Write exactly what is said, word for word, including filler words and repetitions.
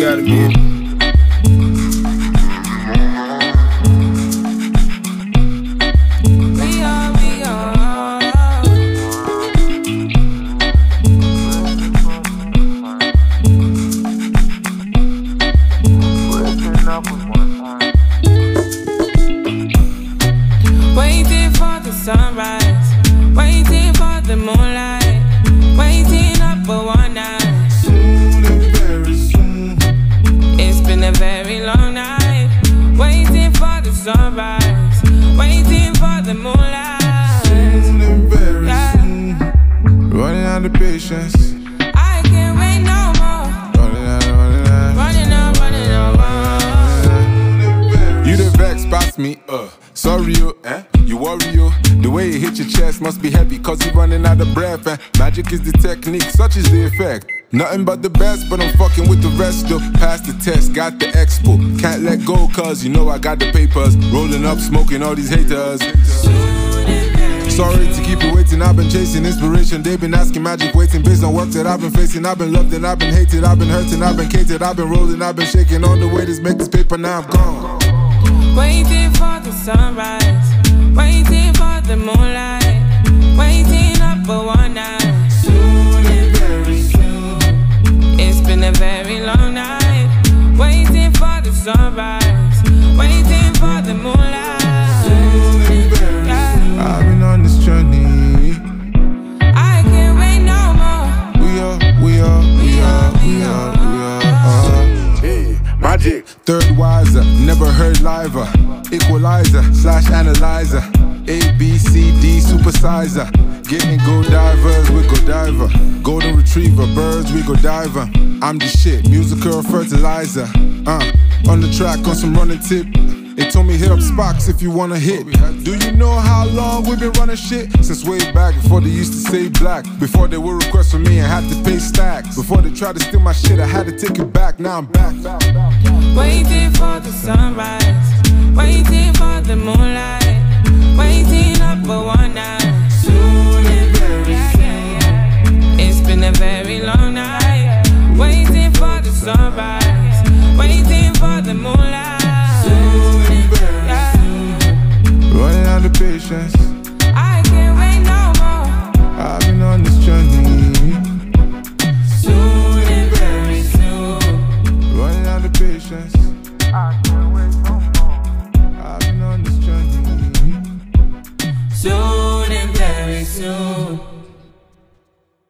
gotta be. Waiting for the sunrise, waiting for the moonlight, waiting up for one night. Soon and very soon. It's been a very long night, waiting for the sunrise, waiting for the moonlight. Soon and very Yeah. soon. Running out of patience. I can't wait no more. Running out, running out. Running out, running out, You the vex past me, uh. Sorry, you, eh? You worry, you. The way it hit your chest must be heavy, cause you're running out of breath, and magic is the technique, such is the effect. Nothing but the best, but I'm fucking with the rest, though. Passed the test, got the expo. Can't let go, cause you know I got the papers. Rolling up, smoking all these haters. Sorry to keep you waiting, I've been chasing inspiration. They've been asking magic, waiting based on work that I've been facing. I've been loved and I've been hated, I've been hurting, I've been catered, I've been rolling, I've been shaking on the way to make this paper, now I'm gone. waiting for the sunrise, waiting for the moonlight, waiting up for one night. Soon and very soon. It's been a very long night, waiting for the sunrise, waiting for the moonlight. Soon and very Yeah. soon. I've been on this journey. I can't wait no more. We are, we are, we are, we are, we are. Uh, hey, magic. Third wiser, never heard liver. Equalizer slash analyzer. A, B, C, D, supersizer. Getting go divers, we go diver. Golden retriever, birds, we go diver. I'm the shit, musical fertilizer. Uh, on the track, on some running tip. They told me hit up Spox if you wanna hit. Do you know how long we've been running shit? Since way back before they used to say black. Before they would request from me and had to pay stacks. Before they tried to steal my shit, I had to take it back. Now I'm back. Waiting for the sunrise, waiting for the moonlight, waiting up for one night. Soon and very soon. It's been a very long night, waiting for the sunrise, waiting for the moonlight. Soon and very soon. Running out of patience. I can't wait no more. I've been on this journey. Soon and very soon. Running out of patience. I can't wait no more. I've been on this journey. Soon and very soon.